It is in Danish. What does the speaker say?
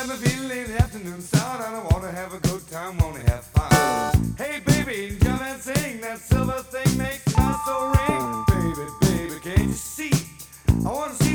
got me feeling late afternoon sound, and I wanna have a good time, wanna have fun. Hey baby, jump and sing, that silver thing makes my soul ring. Baby, baby, can't you see? I wanna